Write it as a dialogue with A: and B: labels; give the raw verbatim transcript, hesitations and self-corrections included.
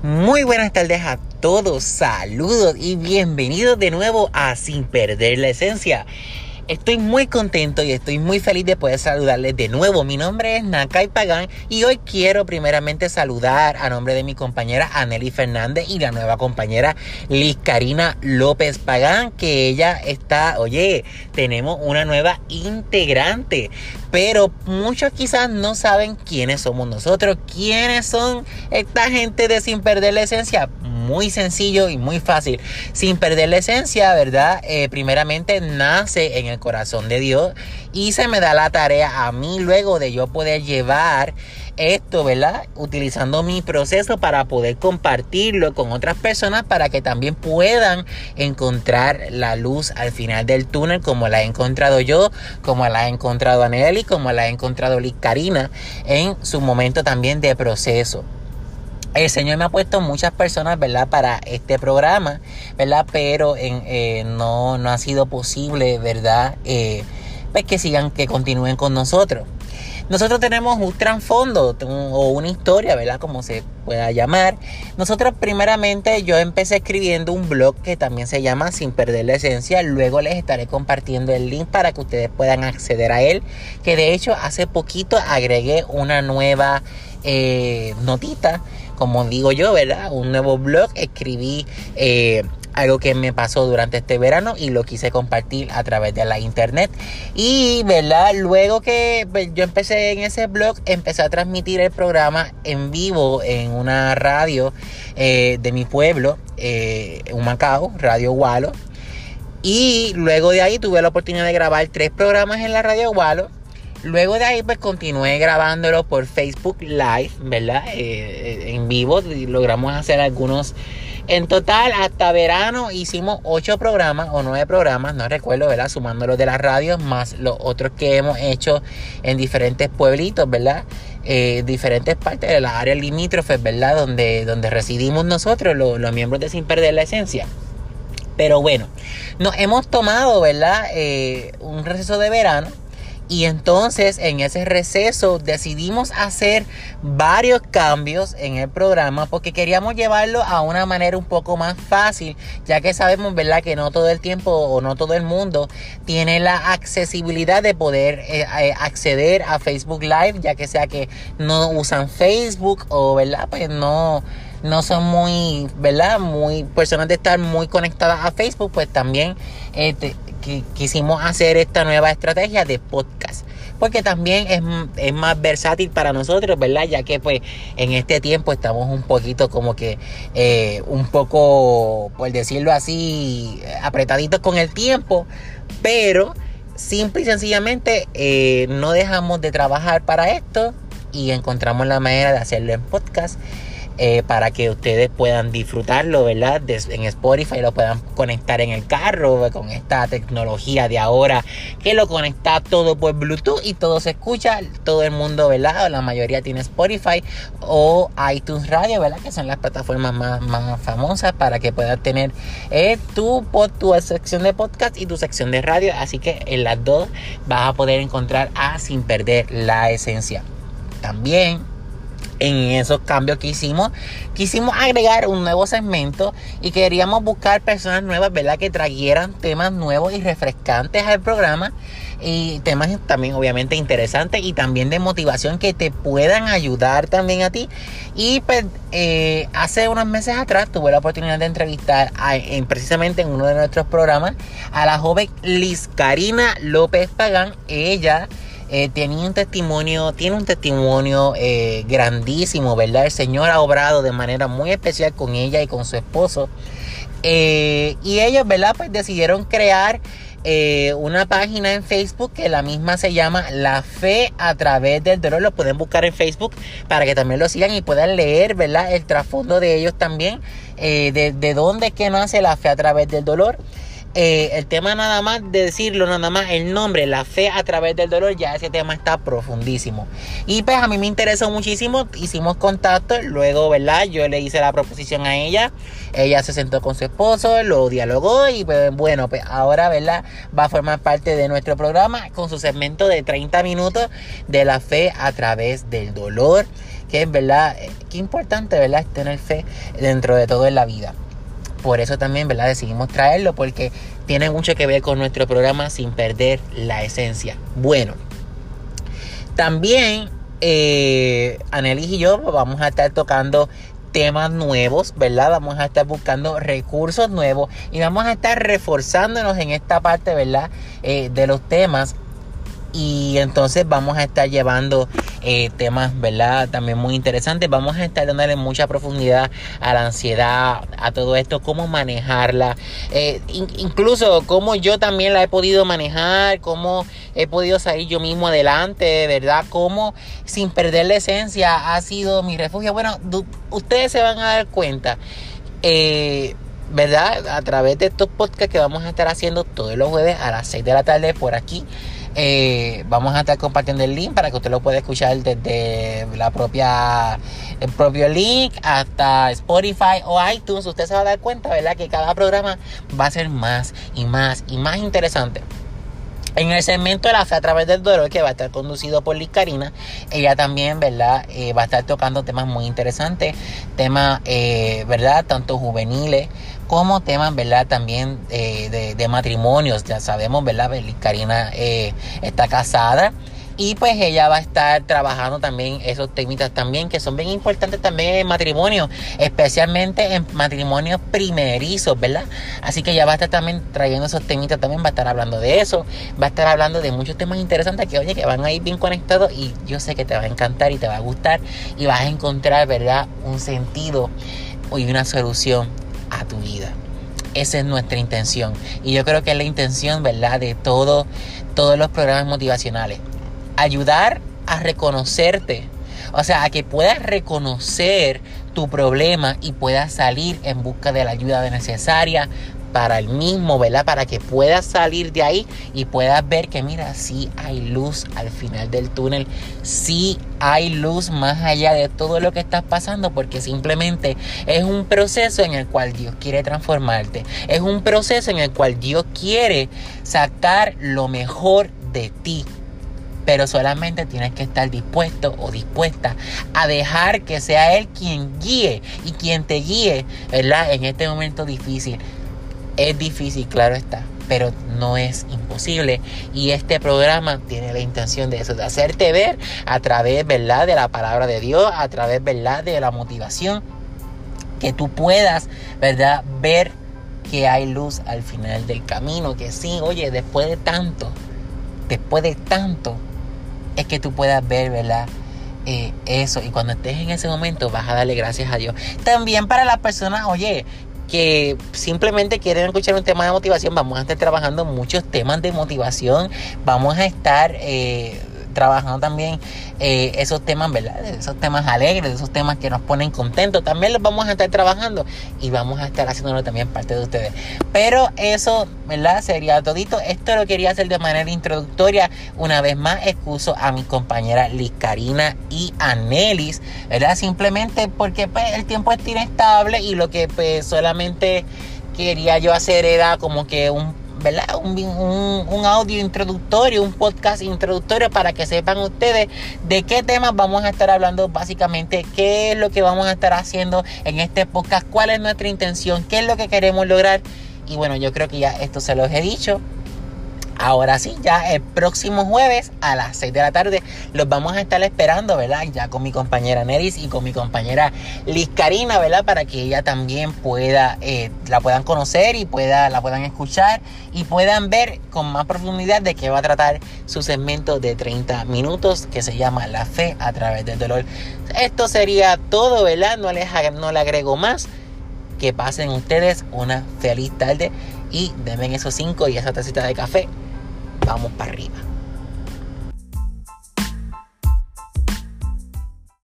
A: Muy buenas tardes a todos, saludos y bienvenidos de nuevo a Sin Perder la Esencia. Estoy muy contento y estoy muy feliz de poder saludarles de nuevo. Mi nombre es Nakay Pagán y hoy quiero primeramente saludar a nombre de mi compañera Anely Fernández y la nueva compañera Liz Karina López Pagán, que ella está, oye, tenemos una nueva integrante, pero muchos quizás no saben quiénes somos nosotros, quiénes son esta gente de Sin Perder la Esencia. Muy sencillo y muy fácil. Sin Perder la Esencia, ¿verdad? Eh, primeramente nace en el corazón de Dios y se me da la tarea a mí luego de yo poder llevar esto, ¿verdad? Utilizando mi proceso para poder compartirlo con otras personas para que también puedan encontrar la luz al final del túnel, como la he encontrado yo, como la ha encontrado Anely, como la ha encontrado Liz Karina en su momento también de proceso. El Señor me ha puesto muchas personas, ¿verdad?, para este programa, ¿verdad? Pero en, eh, no, no ha sido posible, ¿verdad?, eh, pues que sigan, que continúen con nosotros. Nosotros tenemos un trasfondo o una historia, ¿verdad?, como se pueda llamar. Nosotros primeramente yo empecé escribiendo un blog que también se llama Sin Perder la Esencia. Luego les estaré compartiendo el link para que ustedes puedan acceder a él. Que de hecho hace poquito agregué una nueva eh, notita, como digo yo, ¿verdad? Un nuevo blog. Escribí eh, algo que me pasó durante este verano y lo quise compartir a través de la internet. Y, ¿verdad? Luego que yo empecé en ese blog, empecé a transmitir el programa en vivo en una radio eh, de mi pueblo, eh, Humacao, Radio Gualo. Y luego de ahí tuve la oportunidad de grabar tres programas en la Radio Gualo. Luego de ahí pues continué grabándolo por Facebook Live, ¿verdad? Eh, en vivo y logramos hacer algunos. En total hasta verano hicimos ocho programas o nueve programas, no recuerdo, ¿verdad? Sumándolos de las radios más los otros que hemos hecho en diferentes pueblitos, ¿verdad? Eh, diferentes partes de las áreas limítrofes, ¿verdad? Donde, donde residimos nosotros, los, los miembros de Sin Perder la Esencia. Pero bueno, nos hemos tomado, ¿verdad? Eh, un receso de verano. Y entonces en ese receso decidimos hacer varios cambios en el programa porque queríamos llevarlo a una manera un poco más fácil, ya que sabemos, ¿verdad?, que no todo el tiempo o no todo el mundo tiene la accesibilidad de poder eh, acceder a Facebook Live, ya que sea que no usan Facebook o, ¿verdad?, pues no... no son muy, ¿verdad?, muy personas de estar muy conectadas a Facebook. Pues también este, que, quisimos hacer esta nueva estrategia de podcast, porque también es, es más versátil para nosotros, ¿verdad?, ya que pues en este tiempo estamos un poquito como que eh, un poco, por decirlo así, apretaditos con el tiempo, pero simple y sencillamente eh, no dejamos de trabajar para esto y encontramos la manera de hacerlo en podcast. Eh, para que ustedes puedan disfrutarlo, ¿verdad?, de, en Spotify, lo puedan conectar en el carro con esta tecnología de ahora que lo conecta todo por Bluetooth y todo se escucha, todo el mundo, ¿verdad?, la mayoría tiene Spotify o iTunes Radio, ¿verdad?, que son las plataformas más, más famosas para que puedas tener eh, tu, pod, tu sección de podcast y tu sección de radio. Así que en las dos vas a poder encontrar a Sin Perder la Esencia. También en esos cambios que hicimos, quisimos agregar un nuevo segmento y queríamos buscar personas nuevas, ¿verdad?, que trajeran temas nuevos y refrescantes al programa y temas también obviamente interesantes y también de motivación que te puedan ayudar también a ti. Y pues eh, hace unos meses atrás tuve la oportunidad de entrevistar a, en, precisamente en uno de nuestros programas a la joven Liz Karina López Pagán. Ella Eh, tenía un testimonio, tiene un testimonio eh, grandísimo, ¿verdad? El Señor ha obrado de manera muy especial con ella y con su esposo. Eh, y ellos, ¿verdad?, pues decidieron crear eh, una página en Facebook que la misma se llama La Fe a Través del Dolor. Lo pueden buscar en Facebook para que también lo sigan y puedan leer, ¿verdad?, el trasfondo de ellos también, eh, de, de dónde es que nace la fe a través del dolor. eh, el tema nada más de decirlo, nada más el nombre, la fe a través del dolor, ya ese tema está profundísimo. Y pues a mí me interesó muchísimo, hicimos contacto, luego, ¿verdad? Yo le hice la proposición a ella, ella se sentó con su esposo, lo dialogó y pues bueno, pues ahora, ¿verdad? Va a formar parte de nuestro programa con su segmento de treinta minutos de la fe a través del dolor, que es, ¿verdad? Qué importante, ¿verdad? Es tener fe dentro de todo en la vida. Por eso también, ¿verdad? Decidimos traerlo porque tiene mucho que ver con nuestro programa Sin Perder la Esencia. Bueno, también eh, Anelis y yo vamos a estar tocando temas nuevos, ¿verdad? Vamos a estar buscando recursos nuevos y vamos a estar reforzándonos en esta parte, ¿verdad? Eh, de los temas. Y entonces vamos a estar llevando eh, temas, ¿verdad? También muy interesantes. Vamos a estar dándole mucha profundidad a la ansiedad, a todo esto, cómo manejarla. Eh, in- incluso cómo yo también la he podido manejar, cómo he podido salir yo mismo adelante, ¿verdad? Cómo sin perder la esencia ha sido mi refugio. Bueno, du- ustedes se van a dar cuenta, eh, ¿verdad? A través de estos podcasts que vamos a estar haciendo todos los jueves a las seis de la tarde por aquí. Eh, vamos a estar compartiendo el link para que usted lo pueda escuchar desde la propia el propio link hasta Spotify o iTunes. Usted se va a dar cuenta, ¿verdad? Que cada programa va a ser más y más y más interesante. En el segmento de la fe a través del dolor, que va a estar conducido por Liz Karina, ella también, ¿verdad? Eh, va a estar tocando temas muy interesantes, temas, eh, ¿verdad? Tanto juveniles como temas, ¿verdad? También eh, de, de matrimonios. Ya sabemos, ¿verdad? Liz Karina eh, está casada. Y pues ella va a estar trabajando también esos temitas también que son bien importantes también en matrimonio, especialmente en matrimonios primerizos, ¿verdad? Así que ella va a estar también trayendo esos temitas, también va a estar hablando de eso, va a estar hablando de muchos temas interesantes que, oye, que van a ir bien conectados y yo sé que te va a encantar y te va a gustar y vas a encontrar, ¿verdad? Un sentido y una solución a tu vida. Esa es nuestra intención y yo creo que es la intención, ¿verdad? De todo, todos los programas motivacionales. Ayudar a reconocerte, o sea, a que puedas reconocer tu problema y puedas salir en busca de la ayuda necesaria para el mismo, ¿verdad? Para que puedas salir de ahí y puedas ver que, mira, sí hay luz al final del túnel, sí hay luz más allá de todo lo que estás pasando, porque simplemente es un proceso en el cual Dios quiere transformarte, es un proceso en el cual Dios quiere sacar lo mejor de ti. Pero solamente tienes que estar dispuesto o dispuesta a dejar que sea Él quien guíe y quien te guíe, ¿verdad? En este momento difícil. Es difícil, claro está, pero no es imposible. Y este programa tiene la intención de eso, de hacerte ver a través, ¿verdad? De la palabra de Dios, a través, ¿verdad? De la motivación, que tú puedas, ¿verdad? Ver que hay luz al final del camino, que sí, oye, después de tanto, después de tanto, es que tú puedas ver, ¿verdad? Eh, eso. Y cuando estés en ese momento vas a darle gracias a Dios. También para las personas, oye, que simplemente quieren escuchar un tema de motivación, vamos a estar trabajando muchos temas de motivación. Vamos a estar eh, trabajando también eh, esos temas, ¿verdad? Esos temas alegres, esos temas que nos ponen contentos. También los vamos a estar trabajando y vamos a estar haciéndolo también parte de ustedes. Pero eso, ¿verdad? Sería todito. Esto lo quería hacer de manera introductoria. Una vez más, excuso a mi compañera Liz Karina y Anelis, ¿verdad? Simplemente porque pues, el tiempo está inestable y lo que pues solamente quería yo hacer era como que un ¿verdad? Un, un, un audio introductorio, un podcast introductorio para que sepan ustedes de qué temas vamos a estar hablando básicamente, qué es lo que vamos a estar haciendo en este podcast, cuál es nuestra intención, qué es lo que queremos lograr. Y bueno, yo creo que ya esto se los he dicho. Ahora sí, ya el próximo jueves a las seis de la tarde los vamos a estar esperando, ¿verdad? Ya con mi compañera Neris y con mi compañera Liz Karina, ¿verdad? Para que ella también pueda, eh, la puedan conocer y pueda, la puedan escuchar y puedan ver con más profundidad de qué va a tratar su segmento de treinta minutos que se llama La Fe a través del dolor. Esto sería todo, ¿verdad? No les, no le agrego más. Que pasen ustedes una feliz tarde y denme esos cinco y esa tacita de café. Vamos para arriba.